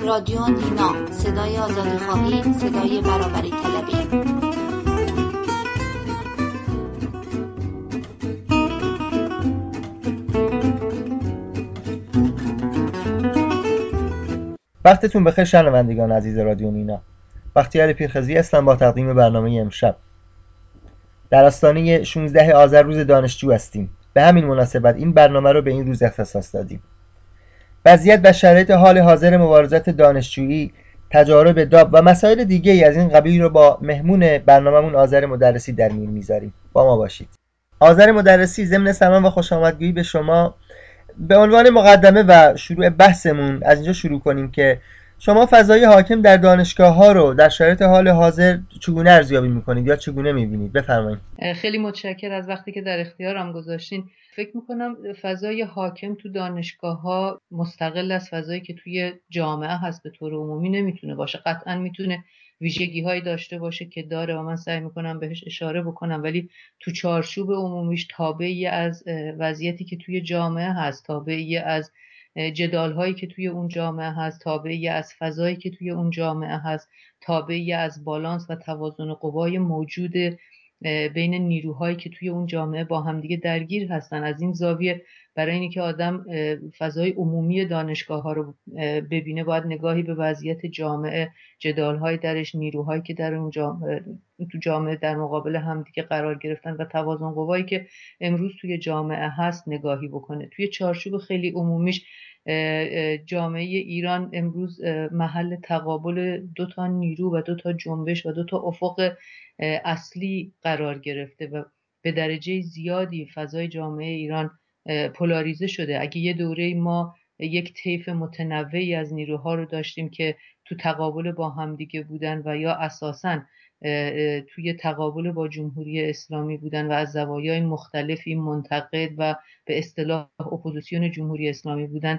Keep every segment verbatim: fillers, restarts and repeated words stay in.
رادیو نینا، صدای آزادیخواهی، صدای برابری طلبی. وقتتون بخیر شنوندگان عزیز رادیو نینا. بختیار پیرخزی هستم با تقدیم برنامه امشب. در آستانه شانزده آذر روز دانشجو هستیم. به همین مناسبت این برنامه رو به این روز اختصاص دادیم. وضعیت و شرایط حال حاضر مبارزات دانشجویی، تجارب داب و مسائل دیگه ای از این قبیل رو با مهمون برنامه‌مون آذر مدرسی در میون میذاریم. با ما باشید. آذر مدرسی ضمن سلام و خوش آمدگویی به شما به عنوان مقدمه و شروع بحثمون از اینجا شروع کنیم که شما فضای حاکم در دانشگاه ها رو در شرایط حال حاضر چگونه ارزیابی میکنید یا چگونه میبینید؟ بفرمایید. خیلی متشکرم از وقتی که در اختیارم گذاشتین. فکر میکنم فضای حاکم تو دانشگاه ها مستقل از فضایی که توی جامعه هست به طور عمومی نمیتونه باشه. قطعا میتونه ویژگی هایی داشته باشه که داره و من سعی میکنم بهش اشاره بکنم، ولی تو چارچوب عمومیش تابعی از وضعیتی که توی جامعه هست، تابعی از جدال هایی که توی اون جامعه هست، تابعی از فضایی که توی اون جامعه هست، تابعی از بالانس و توازن قوای موجود بین نیروهایی که توی اون جامعه با همدیگه درگیر هستن. از این زاویه برای اینکه آدم فضای عمومی دانشگاه ها رو ببینه باید نگاهی به وضعیت جامعه، جدال‌های درش، نیروهایی که در اون جامعه تو جامعه در مقابل همدیگه قرار گرفتن و توازن قوایی که امروز توی جامعه هست نگاهی بکنه. توی چارچوب خیلی عمومیش جامعه ایران امروز محل تقابل دو تا نیرو و دو تا جنبش و دو تا افق اصلی قرار گرفته و به درجه زیادی فضای جامعه ایران پولاریزه شده. اگه یه دوره ما یک طیف متنوعی از نیروها رو داشتیم که تو تقابل با همدیگه بودن و یا اساساً توی تقابل با جمهوری اسلامی بودن و از زوایای مختلفی منتقد و به اصطلاح اپوزیسیون جمهوری اسلامی بودن،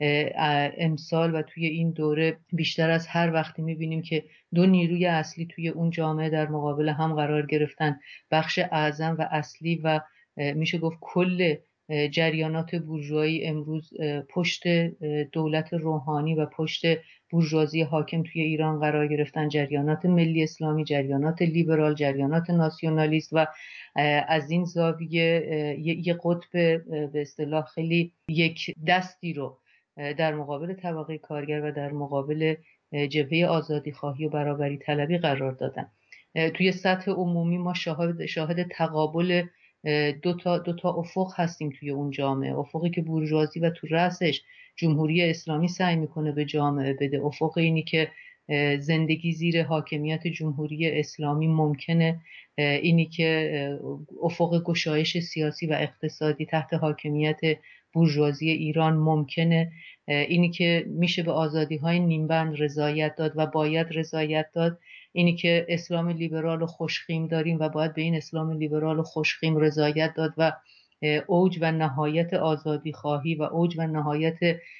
امسال و توی این دوره بیشتر از هر وقتی میبینیم که دو نیروی اصلی توی اون جامعه در مقابل هم قرار گرفتن. بخش اعظم و اصلی و میشه گفت کل جریانات بورژوایی امروز پشت دولت روحانی و پشت بورژوازی حاکم توی ایران قرار گرفتن. جریانات ملی اسلامی، جریانات لیبرال، جریانات ناسیونالیست و از این زاویه یه قطب به اصطلاح خیلی یک دستی رو در مقابل طبقه کارگر و در مقابل جبهه آزادیخواهی و برابری طلبی قرار دادن. توی سطح عمومی ما شاهد شاهد تقابل دو تا دو تا افق هستیم توی اون جامعه. افقی که بورژوازی و تو رأسش جمهوری اسلامی سعی میکنه به جامعه بده، افق اینی که زندگی زیر حاکمیت جمهوری اسلامی ممکنه، اینی که افق گشایش سیاسی و اقتصادی تحت حاکمیت بورژوازی ایران ممکنه، اینی که میشه به آزادی‌های نیمبند رضایت داد و باید رضایت داد، اینی که اسلام لیبرال و خوشخیم داریم و باید به این اسلام لیبرال و خوشخیم رضایت داد و اوج و نهایت آزادی خواهی و اوج و نهایت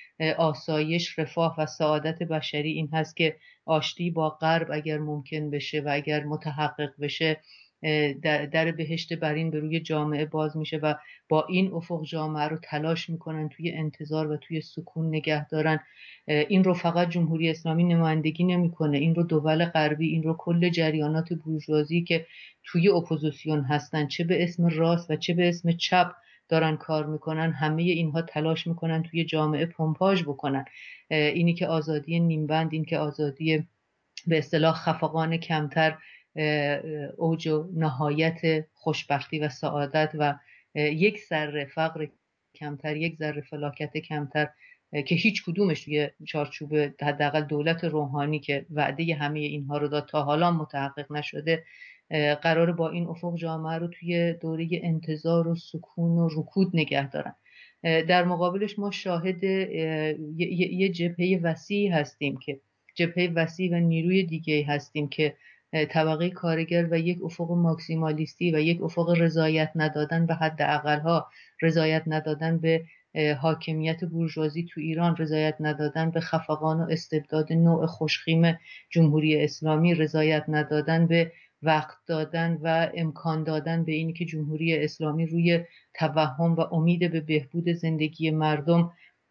آسایش، رفاه و سعادت بشری این هست که آشتی با غرب اگر ممکن بشه و اگر متحقق بشه در, در بهشت برین به روی جامعه باز میشه و با این افق جامعه رو تلاش میکنن توی انتظار و توی سکون نگه دارن. این رو فقط جمهوری اسلامی نمایندگی نمیکنه، این رو دول غربی، این رو کل جریانات بورژوازی که توی اپوزیسیون هستن، چه به اسم راست و چه به اسم چپ دارن کار میکنن، همه اینها تلاش میکنن توی جامعه پمپاژ بکنن. اینی که آزادی نیمبند، این که آزادی به اصطلاح خفقان کمتر اوج و نهایت خوشبختی و سعادت و یک ذره فقر کمتر، یک ذره فلاکت کمتر که هیچ کدومش توی چارچوب حداقل دولت روحانی که وعده همه اینها رو داد تا حالا متحقق نشده، قرار با این افق جامعه رو توی دوره انتظار و سکون و رکود نگه دارن. در مقابلش ما شاهد یه جبهه وسیعی هستیم که جبهه وسیع و نیروی دیگه هستیم که طبقه کارگر و یک افق ماکسیمالیستی و یک افق رضایت ندادن به حداقل‌ها، رضایت ندادن به حاکمیت بورژوازی تو ایران، رضایت ندادن به خفقان و استبداد نوع خوشخیم جمهوری اسلامی، رضایت ندادن به وقت دادن و امکان دادن به اینی که جمهوری اسلامی روی توهم و امید به بهبود زندگی مردم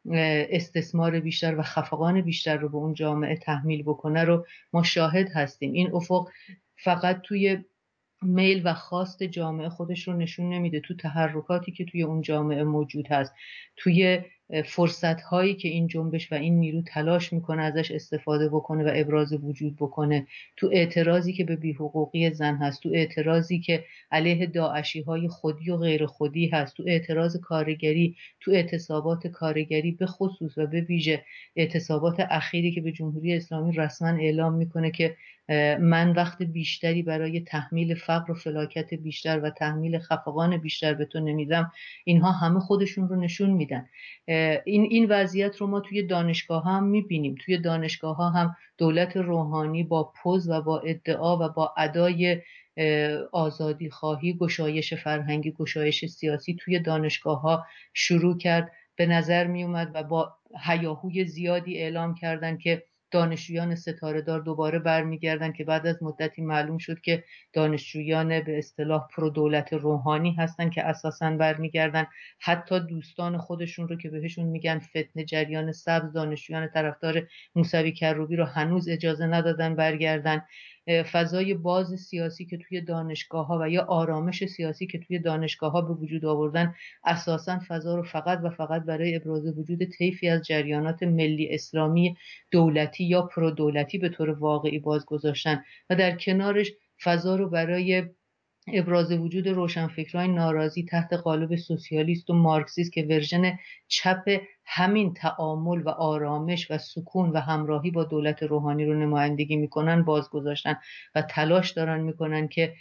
استثمار بیشتر و خفقان بیشتر رو به اون جامعه تحمیل بکنه رو ما شاهد هستیم. این افق فقط توی میل و خواست جامعه خودش رو نشون نمیده، تو تحرکاتی که توی اون جامعه موجود هست، توی فرصت هایی که این جنبش و این نیرو تلاش میکنه ازش استفاده بکنه و ابراز وجود بکنه، تو اعتراضی که به بی‌حقوقی زن هست، تو اعتراضی که علیه داعشی های خودی و غیر خودی هست، تو اعتراض کارگری، تو اعتصابات کارگری به خصوص و به ویژه اعتصابات اخیری که به جمهوری اسلامی رسما اعلام میکنه که من وقت بیشتری برای تحمیل فقر و فلاکت بیشتر و تحمیل خفقان بیشتر به تو نمیدم، اینها همه خودشون رو نشون میدن. این این وضعیت رو ما توی دانشگاه هم میبینیم. توی دانشگاه ها هم دولت روحانی با پوز و با ادعا و با ادای آزادی خواهی، گشایش فرهنگی، گشایش سیاسی توی دانشگاه ها شروع کرد. به نظر می اومد و با هیاهوی زیادی اعلام کردن که دانشجویان ستاره دار دوباره برمیگردن، که بعد از مدتی معلوم شد که دانشجویان به اصطلاح پرو دولت روحانی هستن که اساساً برمیگردن. حتی دوستان خودشون رو که بهشون میگن فتنه جریان سبز، دانشجویان طرفدار موسوی کروبی رو هنوز اجازه ندادن برگردن. فضای باز سیاسی که توی دانشگاه ها و یا آرامش سیاسی که توی دانشگاه ها به وجود آوردن، اساساً فضا رو فقط و فقط برای ابراز وجود طیفی از جریانات ملی اسلامی دولتی یا پرو دولتی به طور واقعی باز گذاشتن و در کنارش فضا رو برای ابراز وجود روشنفکران ناراضی تحت قالب سوسیالیست و مارکسیست که ورژن چپ همین تعامل و آرامش و سکون و همراهی با دولت روحانی رو نمایندگی میکنن باز گذاشتن و تلاش دارن میکنن که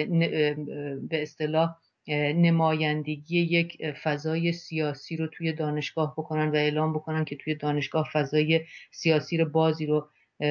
به اصطلاح نمایندگی یک فضای سیاسی رو توی دانشگاه بکنن و اعلام بکنن که توی دانشگاه فضای سیاسی رو بازی رو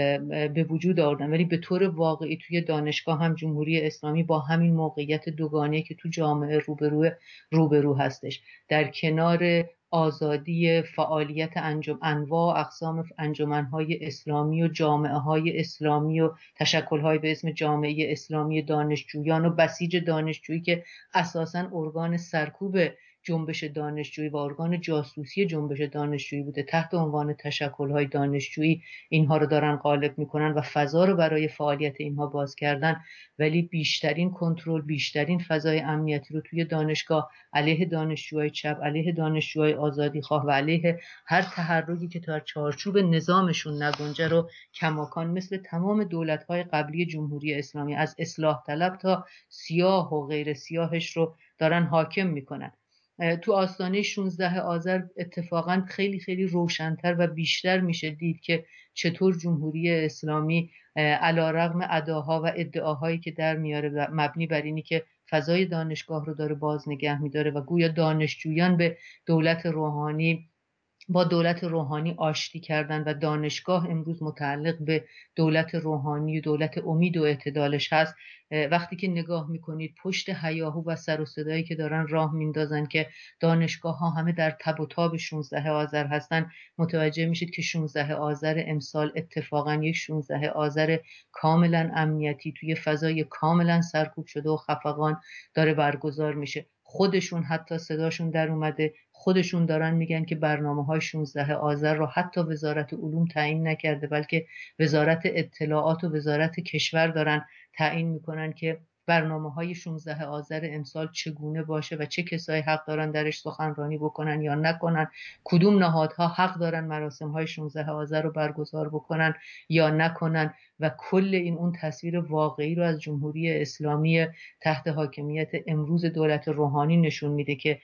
به وجود آوردن. ولی به طور واقعی توی دانشگاه هم جمهوری اسلامی با همین موقعیت دوگانه‌ای که تو جامعه روبرو روبرو هستش، در کنار آزادی فعالیت انجام انواع اقسام انجمن‌های اسلامی و جامعه‌های اسلامی و تشکل‌های به اسم جامعه اسلامی دانشجویان و بسیج دانشجویی که اساساً ارگان سرکوب جنبش دانشجویی و ارگان جاسوسی جنبش دانشجویی بوده، تحت عنوان تشکل‌های دانشجویی اینها رو دارن غالب میکنن و فضا رو برای فعالیت اینها باز کردن. ولی بیشترین کنترل، بیشترین فضای امنیتی رو توی دانشگاه علیه دانشجوهای چپ، علیه دانشجوهای آزادی خواه و علیه هر تحرکی که تا چارچوب نظامشون نگنجه رو کماکان مثل تمام دولت‌های قبلی جمهوری اسلامی از اصلاح طلب تا سیاه و غیر سیاهش رو دارن حاکم میکنن. تو آستانه شانزده آذر اتفاقا خیلی خیلی روشن‌تر و بیشتر میشه دید که چطور جمهوری اسلامی علیرغم ادعاها و ادعاهایی که در میاره مبنی بر اینی که فضای دانشگاه رو داره باز نگه میداره و گویا دانشجویان به دولت روحانی با دولت روحانی آشتی کردن و دانشگاه امروز متعلق به دولت روحانی و دولت امید و اعتدالش هست. وقتی که نگاه میکنید پشت هیاهو و سر و صدایی که دارن راه میندازن که دانشگاه ها همه در تب و تاب شانزده آذر هستن، متوجه میشید که شانزده آذر امسال اتفاقا یک شانزده آذر کاملا امنیتی توی فضای کاملا سرکوب شده و خفقان داره برگزار میشه. خودشون حتی صداشون در اومده، خودشون دارن میگن که برنامه‌های شانزده آذر رو حتی وزارت علوم تعیین نکرده، بلکه وزارت اطلاعات و وزارت کشور دارن تعیین میکنن که برنامه‌های شانزده آذر امسال چگونه باشه و چه کسایی حق دارن درش سخنرانی بکنن یا نکنن، کدوم نهادها حق دارن مراسم‌های شانزده آذر رو برگزار بکنن یا نکنن و کل این اون تصویر واقعی رو از جمهوری اسلامی تحت حاکمیت امروز دولت روحانی نشون میده که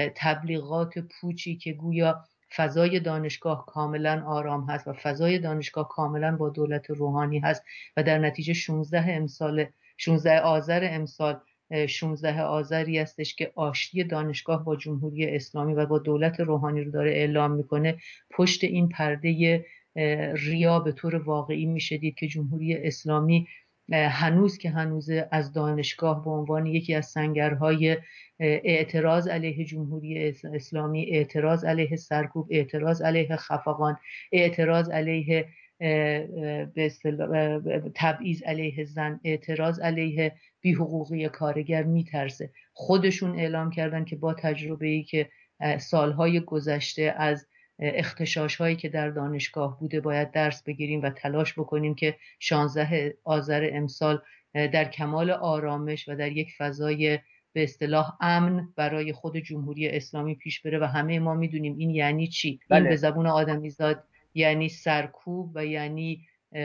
تبلیغات پوچی که گویا فضای دانشگاه کاملا آرام هست و فضای دانشگاه کاملا با دولت روحانی هست و در نتیجه شانزده امسال شانزده آذر امسال شانزده آذری هستش که آشتی دانشگاه با جمهوری اسلامی و با دولت روحانی رو داره اعلام میکنه. پشت این پرده ریا به طور واقعی میشه دید که جمهوری اسلامی هنوز که هنوز از دانشگاه به عنوان یکی از سنگرهای اعتراض علیه جمهوری اسلامی، اعتراض علیه سرکوب، اعتراض علیه خفقان، اعتراض علیه به اصطلاح تبعیض علیه زن، اعتراض علیه بی‌حقوقی کارگر میترسه. خودشون اعلام کردن که با تجربه‌ای که سالهای گذشته از اغتشاش هایی که در دانشگاه بوده باید درس بگیریم و تلاش بکنیم که شانزده آذر امسال در کمال آرامش و در یک فضای به اصطلاح امن برای خود جمهوری اسلامی پیش بره و همه ما میدونیم این یعنی چی. بله. این به زبون آدمیزاد یعنی سرکوب و یعنی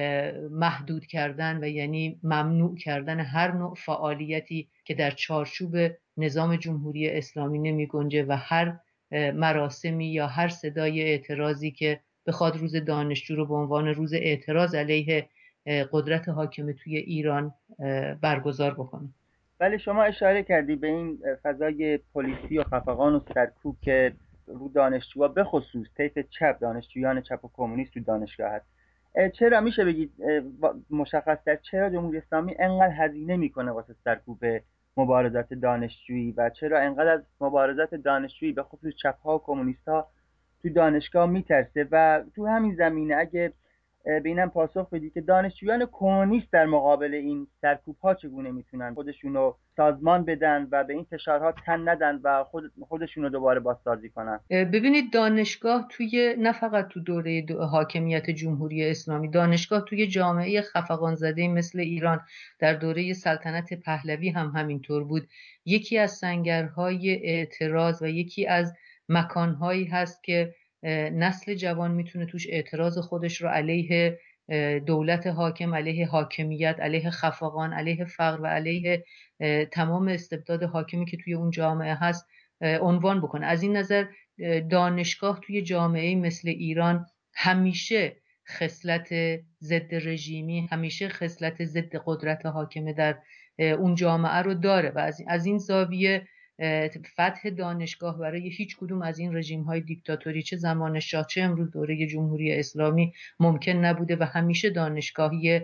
محدود کردن و یعنی ممنوع کردن هر نوع فعالیتی که در چارچوب نظام جمهوری اسلامی نمی گنجه و هر مراسمی یا هر صدای اعتراضی که بخواد روز دانشجو رو به عنوان روز اعتراض علیه قدرت حاکم توی ایران برگزار بکنه. ولی شما اشاره کردی به این فضای پلیسی و خفقان و سرکوب که رو دانشجوها به خصوص طیف چپ، دانشجویان چپ و کمونیست تو دانشگاه هست. چرا میشه بگید مشخص تر چرا جمهوری اسلامی انقدر هزینه میکنه واسه سرکوب مبارزات دانشجویی و چرا انقدر از مبارزات دانشجویی به خصوص چپ‌ها و کمونیست‌ها تو دانشگاه میترسه و تو همین زمینه اگه به اینم پاسخ بدی که دانشجویان کمونیست در مقابل این سرکوب‌ها چگونه میتونن خودشونو سازمان بدن و به این فشارها تن ندن و خود خودشونو دوباره بازسازی کنن؟ ببینید دانشگاه توی نه فقط تو دوره دو حاکمیت جمهوری اسلامی، دانشگاه توی جامعه خفقان زده مثل ایران در دوره سلطنت پهلوی هم همینطور بود. یکی از سنگرهای اعتراض و یکی از مکانهایی هست که نسل جوان میتونه توش اعتراض خودش رو علیه دولت حاکم، علیه حاکمیت، علیه خفقان، علیه فقر و علیه تمام استبداد حاکمی که توی اون جامعه هست عنوان بکنه. از این نظر دانشگاه توی جامعه مثل ایران همیشه خصلت ضد رژیمی، همیشه خصلت ضد قدرت حاکمه در اون جامعه رو داره و از این زاویه فتح دانشگاه برای هیچ کدوم از این رژیم های دیکتاتوری چه زمان شاه چه امروز دوره جمهوری اسلامی ممکن نبوده و همیشه دانشگاهی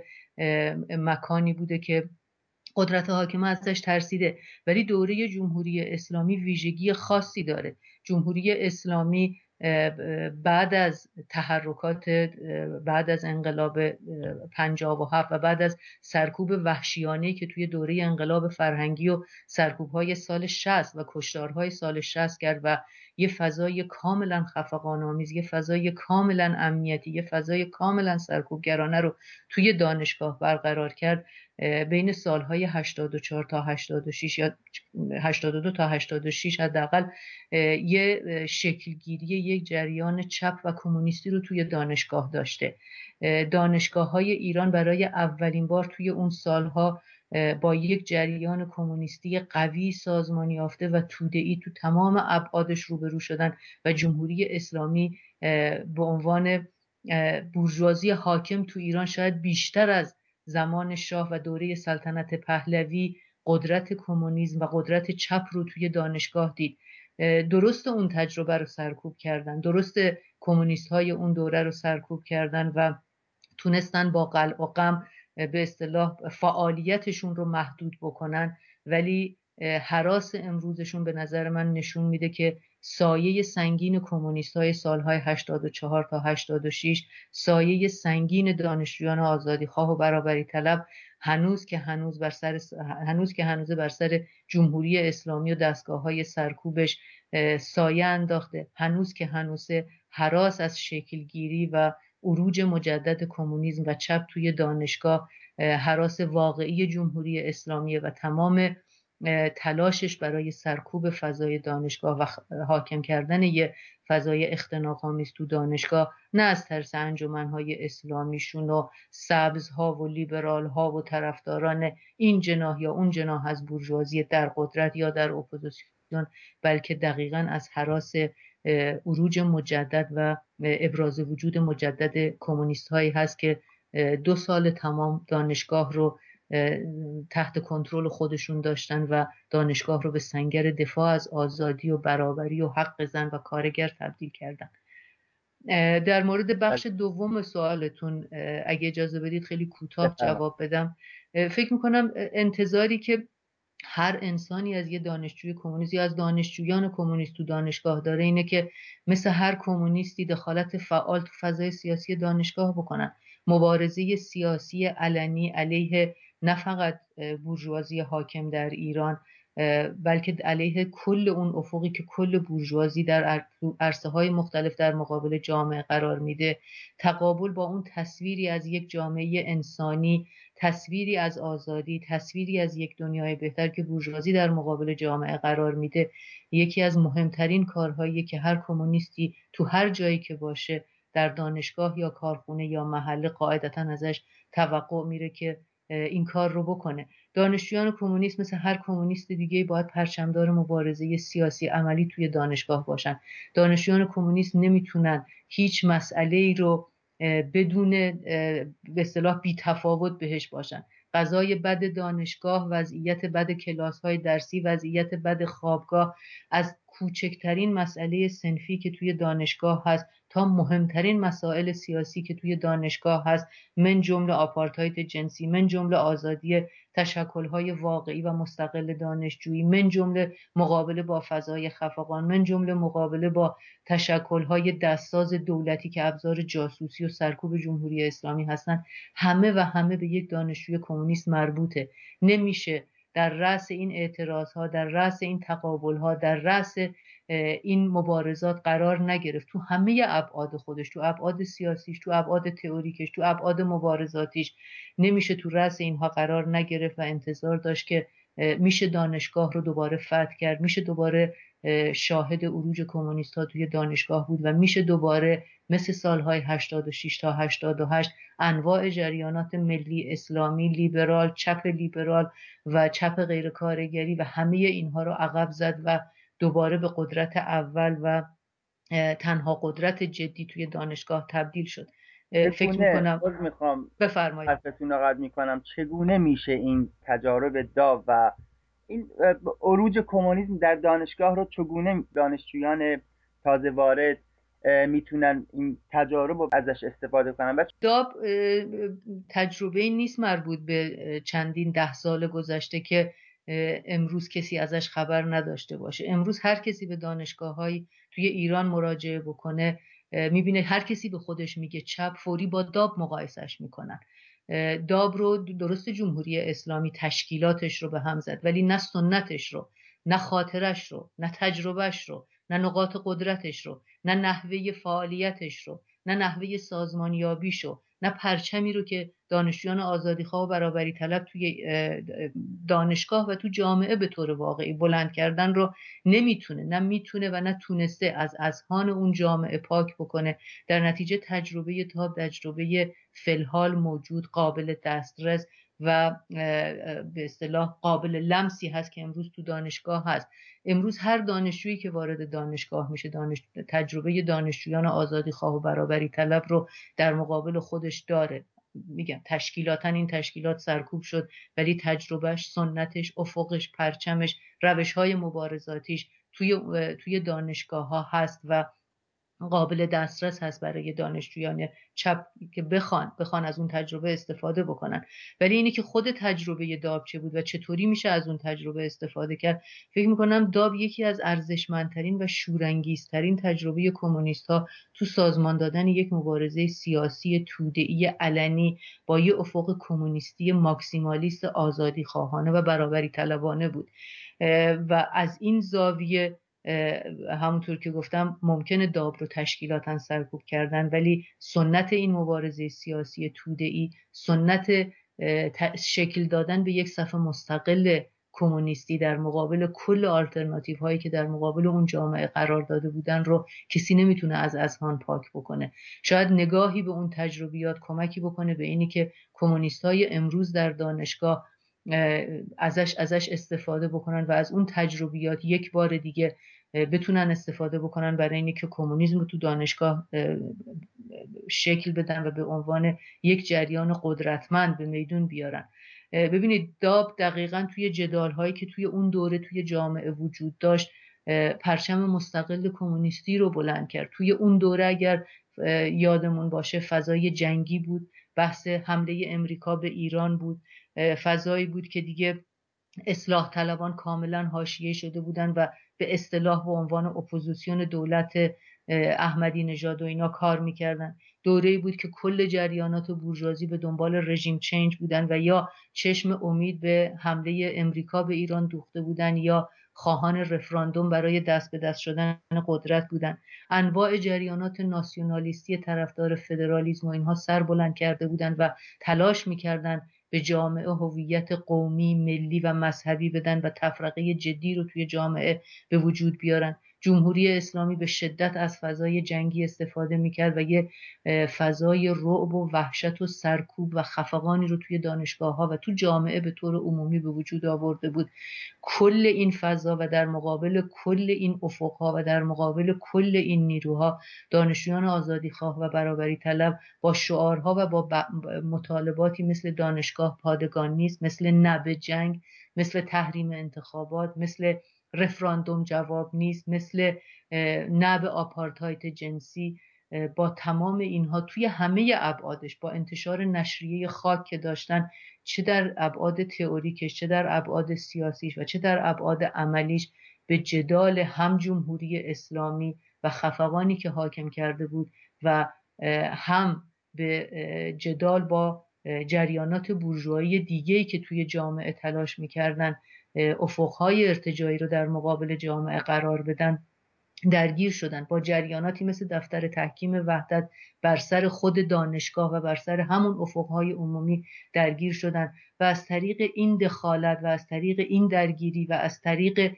مکانی بوده که قدرت حاکمه ازش ترسیده. ولی دوره جمهوری اسلامی ویژگی خاصی داره. جمهوری اسلامی بعد از تحرکات بعد از انقلاب پنجاه و هفت و بعد از سرکوب وحشیانه‌ای که توی دوره انقلاب فرهنگی و سرکوب‌های سال شصت و کشتارهای سال شصت کرد و یه فضای کاملا خفقان‌آمیز، یه فضای کاملا امنیتی، یه فضای کاملا سرکوبگرانه رو توی دانشگاه برقرار کرد، بین سالهای هشتاد و چهار تا هشتاد و شش یا هشتاد و دو تا هشتاد و شش حداقل یه شکلگیری یک جریان چپ و کمونیستی رو توی دانشگاه داشته. دانشگاه‌های ایران برای اولین بار توی اون سالها با یک جریان کمونیستی قوی سازمانی یافته و توده‌ای تو تمام ابعادش روبرو شدن و جمهوری اسلامی به عنوان بورژوازی حاکم تو ایران شاید بیشتر از زمان شاه و دوره سلطنت پهلوی قدرت کمونیسم و قدرت چپ رو توی دانشگاه دید. درست اون تجربه رو سرکوب کردن، درست کمونیست های اون دوره رو سرکوب کردن و تونستن با قلع و قم به اصطلاح فعالیتشون رو محدود بکنن، ولی هراس امروزشون به نظر من نشون میده که سایه سنگین کمونیست های سالهای هشتاد و چهار تا هشتاد و شش، سایه سنگین دانشجویان آزادی خواه و برابری طلب هنوز که هنوز بر سر هنوز که هنوز بر سر جمهوری اسلامی و دستگاه های سرکوبش سایه انداخته، هنوز که هنوز هراس از شکلگیری و عروج مجدد کمونیسم و چپ توی دانشگاه هراس واقعی جمهوری اسلامی و تمام تلاشش برای سرکوب فضای دانشگاه و حاکم کردن یه فضای اختناق‌آمیز تو دانشگاه، نه از ترس انجمن‌های اسلامیشون و سبزها و لیبرال‌ها و طرفداران این جناح یا اون جناح از بورژوازی در قدرت یا در اپوزیسیون، بلکه دقیقاً از هراس عروج مجدد و ابراز وجود مجدد کمونیست هایی هست که دو سال تمام دانشگاه رو تحت کنترل خودشون داشتن و دانشگاه رو به سنگر دفاع از آزادی و برابری و حق زن و کارگر تبدیل کردن. در مورد بخش دوم سوالتون اگه اجازه بدید خیلی کوتاه جواب بدم. فکر میکنم انتظاری که هر انسانی از یه دانشجوی کمونیست یا از دانشجویان کمونیست تو دانشگاه داره اینه که مثل هر کمونیستی دخالت فعال تو فضای سیاسی دانشگاه بکنن، مبارزه سیاسی علنی علیه نه فقط بورژوازی حاکم در ایران بلکه علیه کل اون افقی که کل بورژوازی در عرصه های مختلف در مقابل جامعه قرار میده، تقابل با اون تصویری از یک جامعه انسانی، تصویری از آزادی، تصویری از یک دنیای بهتر که بورژوازی در مقابل جامعه قرار میده، یکی از مهمترین کارهایی که هر کمونیستی تو هر جایی که باشه در دانشگاه یا کارخونه یا محله قاعدتا ازش توقع میره که این کار رو بکنه. دانشجویان کمونیست مثل هر کمونیست دیگه باید پرچمدار مبارزه سیاسی عملی توی دانشگاه باشن. دانشجویان کمونیست نمیتونن هیچ مسئله‌ای رو بدون به اصطلاح بی‌تفاوت بهش باشن. قضای بد دانشگاه، وضعیت بد کلاس‌های درسی، وضعیت بد خوابگاه، از کوچکترین مسئله صنفی که توی دانشگاه هست تا مهمترین مسائل سیاسی که توی دانشگاه هست، من جمله آپارتاید جنسی، من جمله آزادی تشکل‌های واقعی و مستقل دانشجویی، من جمله مقابله با فضای خفقان، من جمله مقابله با تشکل‌های دستساز دولتی که ابزار جاسوسی و سرکوب جمهوری اسلامی هستن، همه و همه به یک دانشجوی کمونیست مربوطه. نمیشه در رأس این اعتراض‌ها، در رأس این تقابل‌ها، در رأس این مبارزات قرار نگرفت. تو همه ابعاد خودش، تو ابعاد سیاسیش، تو ابعاد تئوریکش، تو ابعاد مبارزاتیش، نمیشه تو رأس اینها قرار نگرفت و انتظار داشت که میشه دانشگاه رو دوباره فتح کرد، میشه دوباره شاهد عروج کمونیست ها توی دانشگاه بود و میشه دوباره مثل سالهای هشتاد و شش تا هشتاد و هشت انواع جریانات ملی اسلامی، لیبرال، چپ لیبرال و چپ غیر کارگری و همه اینها رو عقب زد و دوباره به قدرت اول و تنها قدرت جدی توی دانشگاه تبدیل شد. فکر میکنم باز میخوام بفرمایید. حرفتون رو قطع میکنم. چگونه میشه این تجارب داو و این عروج کمونیسم در دانشگاه رو چگونه دانشجویان تازه وارد میتونن این تجارب رو ازش استفاده کنن؟ بچه داب تجربه نیست مربوط به چندین ده سال گذشته که امروز کسی ازش خبر نداشته باشه. امروز هر کسی به دانشگاه‌های توی ایران مراجعه بکنه میبینه هر کسی به خودش میگه چپ، فوری با داب مقایسش میکنن. داب رو درست جمهوری اسلامی تشکیلاتش رو به هم زد، ولی نه سنتش رو، نه خاطرش رو، نه تجربهش رو، نه نقاط قدرتش رو، نه نحوه فعالیتش رو، نه نحوه سازمانیابیشو، نه پرچمی رو که دانشجویان آزادیخواه و برابری طلب توی دانشگاه و تو جامعه به طور واقعی بلند کردن رو نمیتونه، نه میتونه و نه تونسته از اذهان اون جامعه پاک بکنه. در نتیجه تجربه تاب تجربه فلحال موجود، قابل دسترس و به اصطلاح قابل لمسی هست که امروز تو دانشگاه هست. امروز هر دانشجویی که وارد دانشگاه میشه دانش... تجربه دانشجویان آزادیخواه و برابری طلب رو در مقابل خودش داره. میگم تشکیلاتا این تشکیلات سرکوب شد، ولی تجربهش، سنتش، افقش، پرچمش، روش‌های مبارزاتیش توی توی دانشگاه ها هست و قابل دسترس هست برای دانشجویان چپ که بخوان بخوان از اون تجربه استفاده بکنن. ولی اینی که خود تجربه داب چه بود و چطوری میشه از اون تجربه استفاده کرد، فکر میکنم داب یکی از ارزشمندترین و شورانگیزترین تجربه کمونیست ها تو سازمان دادن یک مبارزه سیاسی توده‌ای علنی با یه افق کمونیستی ماکسیمالیست آزادی خواهانه و برابری طلبانه بود. و از این زاویه همونطور که گفتم ممکنه داب رو تشکیلاتاً سرکوب کردن، ولی سنت این مبارزه سیاسی توده‌ای، سنت شکل دادن به یک صف مستقل کمونیستی در مقابل کل آلترناتیو هایی که در مقابل اون جامعه قرار داده بودن رو کسی نمیتونه از اذهان پاک بکنه. شاید نگاهی به اون تجربیات کمکی بکنه به اینی که کمونیست های امروز در دانشگاه ازش ازش استفاده بکنن و از اون تجربیات یک بار دیگه بتونن استفاده بکنن برای اینکه که کمونیسم رو تو دانشگاه شکل بدن و به عنوان یک جریان قدرتمند به میدون بیارن. ببینید داب دقیقاً توی جدال‌هایی که توی اون دوره توی جامعه وجود داشت پرچم مستقل کمونیستی رو بلند کرد. توی اون دوره اگر یادمون باشه فضای جنگی بود، بحث حمله امریکا به ایران بود، فضایی بود که دیگه اصلاح طلبان کاملا حاشیه شده بودن و به اصطلاح به عنوان اپوزیسیون دولت احمدی نژاد و اینا کار میکردن. دوره‌ای بود که کل جریانات بورژوازی به دنبال رژیم چنج بودن و یا چشم امید به حمله امریکا به ایران دوخته بودن یا خواهان رفراندوم برای دست به دست شدن قدرت بودن. انواع جریانات ناسیونالیستی طرفدار فدرالیسم و اینها سر بلند کرده بودن و تلاش میکردن به جامعه هویت قومی، ملی و مذهبی بدن و تفرقه جدی رو توی جامعه به وجود بیارن. جمهوری اسلامی به شدت از فضای جنگی استفاده میکرد و یه فضای رعب و وحشت و سرکوب و خفقانی رو توی دانشگاه‌ها و تو جامعه به طور عمومی به وجود آورده بود. کل این فضا و در مقابل کل این افق‌ها و در مقابل کل این نیروها، دانشجویان آزادیخواه و برابری طلب با شعارها و با مطالباتی مثل دانشگاه پادگان نیست، مثل نه به جنگ، مثل تحریم انتخابات، مثل رفراندوم جواب نیست، مثل نه به آپارتاید جنسی، با تمام اینها توی همه ابعادش، با انتشار نشریه خاک که داشتن، چه در ابعاد تئوریکش، چه در ابعاد سیاسیش و چه در ابعاد عملیش، به جدال هم جمهوری اسلامی و خفقانی که حاکم کرده بود و هم به جدال با جریانات بورژوایی دیگه‌ای که توی جامعه تلاش می‌کردن افق‌های ارتجاعی رو در مقابل جامعه قرار بدن درگیر شدن. با جریاناتی مثل دفتر تحکیم وحدت بر سر خود دانشگاه و بر سر همون افق‌های عمومی درگیر شدن و از طریق این دخالت و از طریق این درگیری و از طریق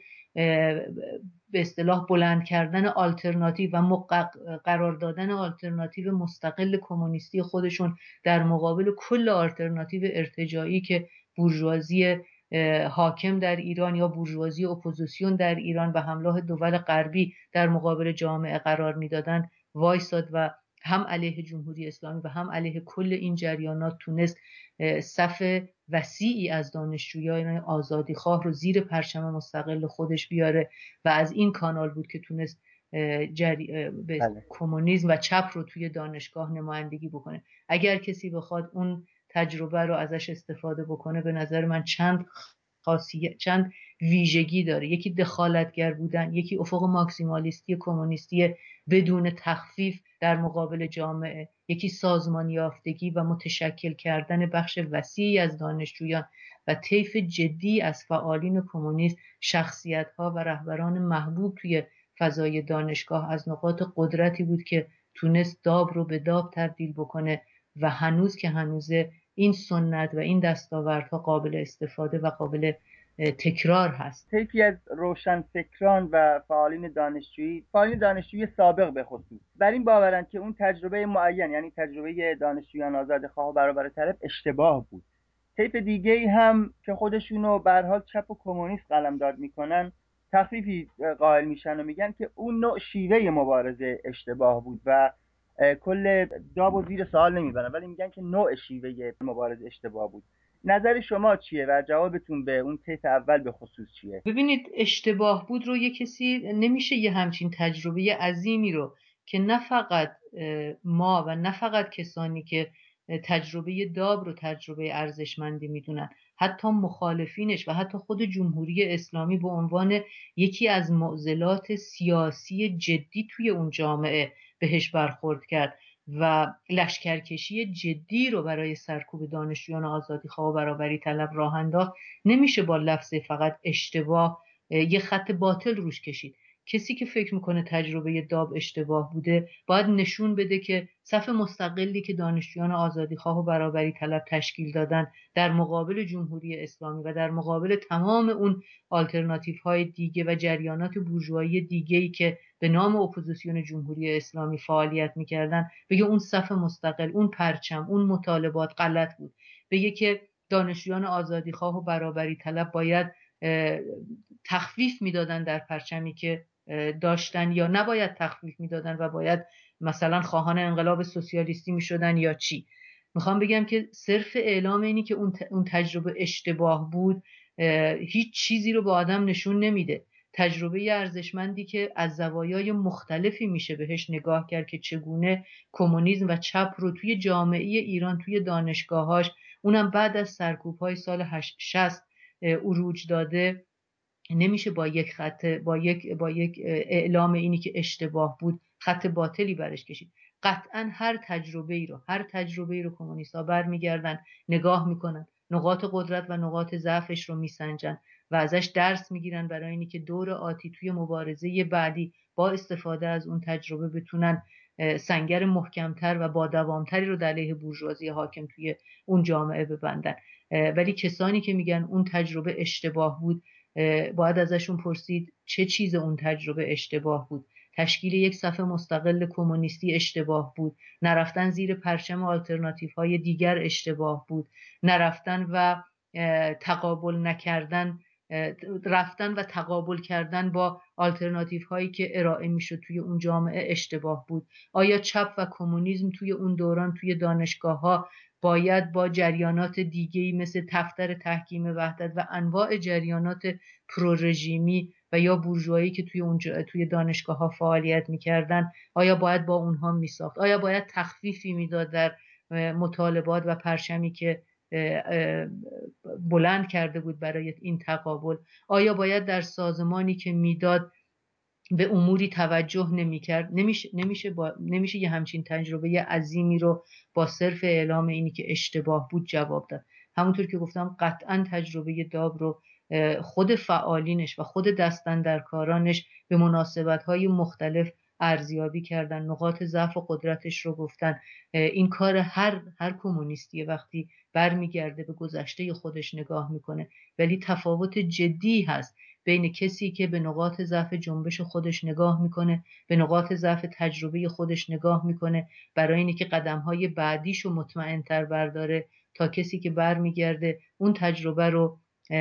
به اصطلاح بلند کردن آلترناتیو و قرار دادن آلترناتیو مستقل کمونیستی خودشون در مقابل کل آلترناتیو ارتجاعی که بورژوازی حاکم در ایران یا بورژوازی اپوزیسیون در ایران و همراه دول غربی در مقابل جامعه قرار میدادن وایساد و هم علیه جمهوری اسلامی و هم علیه کل این جریانات تونست صف وسیعی از دانشجویان آزادیخواه رو زیر پرچم مستقل خودش بیاره و از این کانال بود که تونست جری... به کمونیسم و چپ رو توی دانشگاه نمایندگی بکنه. اگر کسی بخواد اون تجربه رو ازش استفاده بکنه، به نظر من چند خاصیت، چند ویژگی داره. یکی دخالتگر بودن، یکی افق ماکسیمالیستی کمونیستی بدون تخفیف در مقابل جامعه، یکی سازمان یافتگی و متشکل کردن بخش وسیعی از دانشجویان و طیف جدی از فعالین کمونیست، شخصیت‌ها و رهبران محبوب توی فضای دانشگاه از نقاط قدرتی بود که تونست داب رو به داب تبدیل بکنه و هنوز که هنوزه این سنت و این دستاوردها قابل استفاده و قابل تکرار هست. طیفی از روشنفکران و فعالین دانشجویی، فعالین دانشجویی سابق به خصوص، بر این باورند که اون تجربه معین، یعنی تجربه دانشجویان آزادخواه و برابر طلب، اشتباه بود. طیف دیگه‌ای هم که خودشونو به هر حال چپ و کمونیست قلمداد میکنن، تخفیفی قائل میشن و میگن که اون نوع شیوه مبارزه اشتباه بود و کل داب و زیر سوال نمیبرن، ولی میگن که نوع شیوه مبارزه اشتباه بود. نظر شما چیه و جوابتون به اون طیف اول به خصوص چیه؟ ببینید، اشتباه بود رو یه کسی نمیشه یه همچین تجربه عظیمی رو که نه فقط ما و نه فقط کسانی که تجربه داب رو تجربه ارزشمندی میدونن، حتی مخالفینش و حتی خود جمهوری اسلامی به عنوان یکی از معضلات سیاسی جدی توی اون جامعه بهش برخورد کرد و لشکرکشی جدی رو برای سرکوب دانشجویان آزادیخواه و برابری طلب راه انداخت. نمیشه با لفظ فقط اشتباه یه خط باطل روش کشید. کسی که فکر میکنه تجربه داب اشتباه بوده باید نشون بده که صف مستقلی که دانشجویان آزادیخواه و برابری طلب تشکیل دادن در مقابل جمهوری اسلامی و در مقابل تمام اون آلترناتیو های دیگه و جریانات بورژوایی دیگه‌ای که به نام اپوزیسیون جمهوری اسلامی فعالیت میکردن، بگه اون صف مستقل، اون پرچم، اون مطالبات غلط بود. بگه که دانشجویان آزادیخواه و برابری طلب باید تخفیف میدادن در پرچمی که داشتن یا نباید تخفیف میدادن و باید مثلا خواهان انقلاب سوسیالیستی میشدن یا چی. میخوام بگم که صرف اعلام اینی که اون تجربه اشتباه بود هیچ چیزی رو به آدم نشون نمیده. تجربه ارزشمندی که از زوایای مختلفی میشه بهش نگاه کرد که چگونه کمونیسم و چپ رو توی جامعه ایران، توی دانشگاهاش، اونم بعد از سرکوب‌های سال شصت عروج داده نمیشه با یک خط با یک با یک اعلام اینی که اشتباه بود خط باطلی برش کشید. قطعا هر تجربه ای رو هر تجربه ای رو کمونیست‌ها برمیگردن نگاه میکنن، نقاط قدرت و نقاط ضعفش رو میسنجن و ازش درس میگیرن برای اینی که دور آتی توی مبارزه بعدی با استفاده از اون تجربه بتونن سنگر محکمتر و با دوامتری رو علیه بورژوازی حاکم توی اون جامعه ببندن. ولی کسانی که میگن اون تجربه اشتباه بود، باید ازشون پرسید چه چیز اون تجربه اشتباه بود. تشکیل یک صفحه مستقل کمونیستی اشتباه بود، نرفتن زیر پرچم آلترناتیو های دیگر اشتباه بود، نرفتن و تقابل نکردن رفتن و تقابل کردن با آلترناتیو هایی که ارائه میشد توی اون جامعه اشتباه بود. آیا چپ و کمونیسم توی اون دوران توی دانشگاه ها باید با جریانات دیگه‌ای مثل دفتر تحکیم وحدت و انواع جریانات پرورژیمی و یا بورژوایی که توی اونجا توی دانشگاه ها فعالیت میکردن، آیا باید با اونها میساخت؟ آیا باید تخفیفی میداد در مطالبات و پرچمی که بلند کرده بود برای این تقابل؟ آیا باید در سازمانی که میداد به اموری توجه نمی‌کرد؟ نمیشه نمیشه با نمیشه یه همچین تجربه عظیمی رو با صرف اعلام اینی که اشتباه بود جواب داد. همونطور که گفتم قطعا تجربه داب رو خود فعالینش و خود دستاندرکارانش به مناسبت‌های مختلف ارزیابی کردن، نقاط ضعف و قدرتش رو گفتن. این کار هر هر کمونیستی وقتی برمیگرده به گذشته خودش نگاه میکنه، ولی تفاوت جدی هست بین کسی که به نقاط ضعف جنبش خودش نگاه میکنه، به نقاط ضعف تجربه خودش نگاه میکنه برای اینه که قدم‌های بعدیشو مطمئن‌تر برداره، تا کسی که برمیگرده اون تجربه رو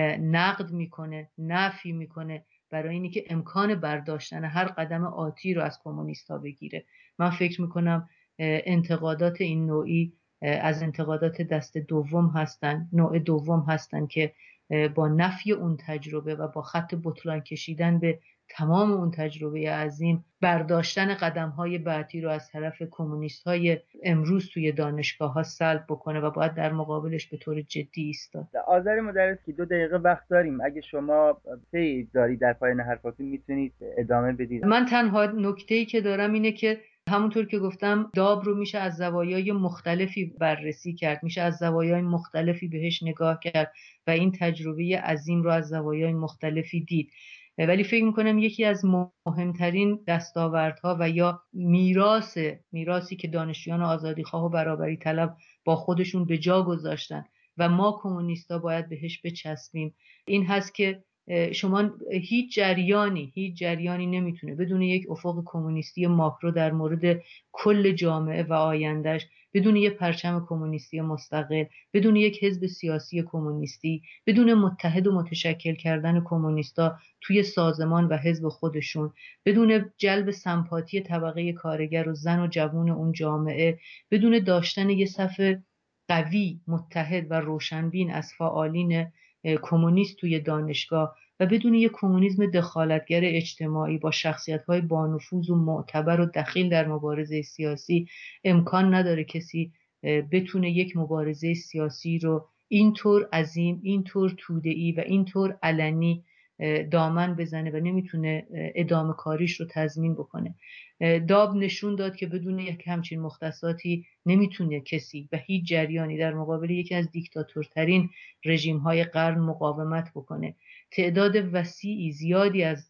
نقد میکنه، نفی میکنه برای اینی که امکان برداشتن هر قدم آتی رو از کمونیست‌ها بگیره. من فکر میکنم انتقادات این نوعی از انتقادات دست دوم هستن، نوع دوم هستن که با نفی اون تجربه و با خط بطلان کشیدن به تمام اون تجربه عظیم برداشتن قدم‌های بعدی رو از طرف کمونیست‌های امروز توی دانشگاه ها سلب بکنه و باید در مقابلش به طور جدی ایستاد. آذر مدرس که دو دقیقه وقت داریم، اگه شما چیزی داری در پایان حرفاتون میتونید ادامه بدید. من تنها نکته‌ای که دارم اینه که همونطور که گفتم داب رو میشه از زوایای مختلفی بررسی کرد، میشه از زوایای مختلفی بهش نگاه کرد و این تجربه عظیم رو از زوایای مختلفی دید. ولی فکر میکنم یکی از مهمترین دستاوردها و یا میراث میراثی که دانشجویان آزادیخواه و برابری طلب با خودشون به جا گذاشتن و ما کمونیستا باید بهش بچسبیم این هست که شما هیچ جریانی هیچ جریانی نمیتونه بدون یک افق کمونیستی ماکرو در مورد کل جامعه و آیندهش، بدون یک پرچم کمونیستی مستقل، بدون یک حزب سیاسی کمونیستی، بدون متحد و متشکل کردن کمونیستا توی سازمان و حزب خودشون، بدون جلب سمپاتی طبقه کارگر و زن و جوان اون جامعه، بدون داشتن یک صف قوی، متحد و روشنبین از فعالین کمونیست توی دانشگاه و بدون یک کمونیسم دخالتگر اجتماعی با شخصیت‌های بانفوذ و معتبر و دخیل در مبارزه سیاسی، امکان نداره کسی بتونه یک مبارزه سیاسی رو اینطور عظیم، اینطور توده‌ای و اینطور علنی دامن بزنه و نمیتونه ادامه کاریش رو تضمین بکنه. داب نشون داد که بدون یک همچین مختصاتی نمیتونه کسی و هیچ جریانی در مقابل یکی از دیکتاتورترین رژیم‌های قرن مقاومت بکنه. تعداد وسیعی زیادی از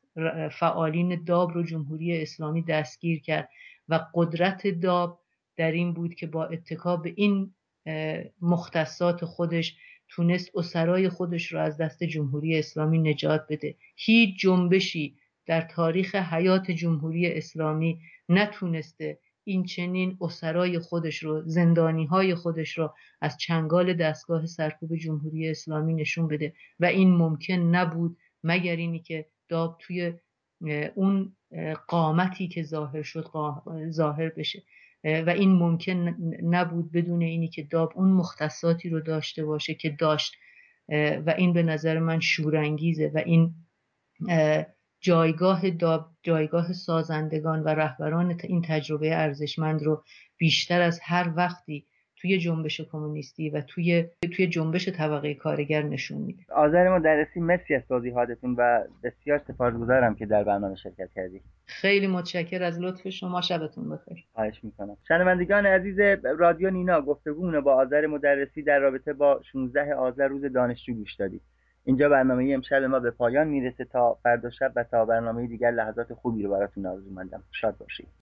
فعالین داب رو جمهوری اسلامی دستگیر کرد و قدرت داب در این بود که با اتکا به این مختصات خودش تونست اسرای خودش رو از دست جمهوری اسلامی نجات بده. هیچ جنبشی در تاریخ حیات جمهوری اسلامی نتونسته این چنین اسرای خودش رو، زندانی‌های خودش رو از چنگال دستگاه سرکوب جمهوری اسلامی نشون بده و این ممکن نبود مگر اینی که داب توی اون قامتی که ظاهر شد ظاهر بشه و این ممکن نبود بدون اینی که داب اون مختصاتی رو داشته باشه که داشت و این به نظر من شورانگیزه و این جایگاه داب، جایگاه سازندگان و رهبران این تجربه ارزشمند رو بیشتر از هر وقتی توی جنبش کمونیستی و توی توی جنبش طبقه کارگر نشون میده. آذر مدرسی، مرسی از توضیحاتتون و بسیار سپاسگزارم که در برنامه شرکت کردید. خیلی متشکر از لطف شما. شبتون بخیر. خواهش میکنم. شنوندگان عزیز رادیو نینا، گفتگومون با آذر مدرسی در رابطه با شانزده آذر روز دانشجو گوش دادید. اینجا برنامه امشب ما به پایان میرسه. تا فردا شب و تا برنامه دیگر لحظات خوبی رو براتون آرزو مندم. شاد باشید.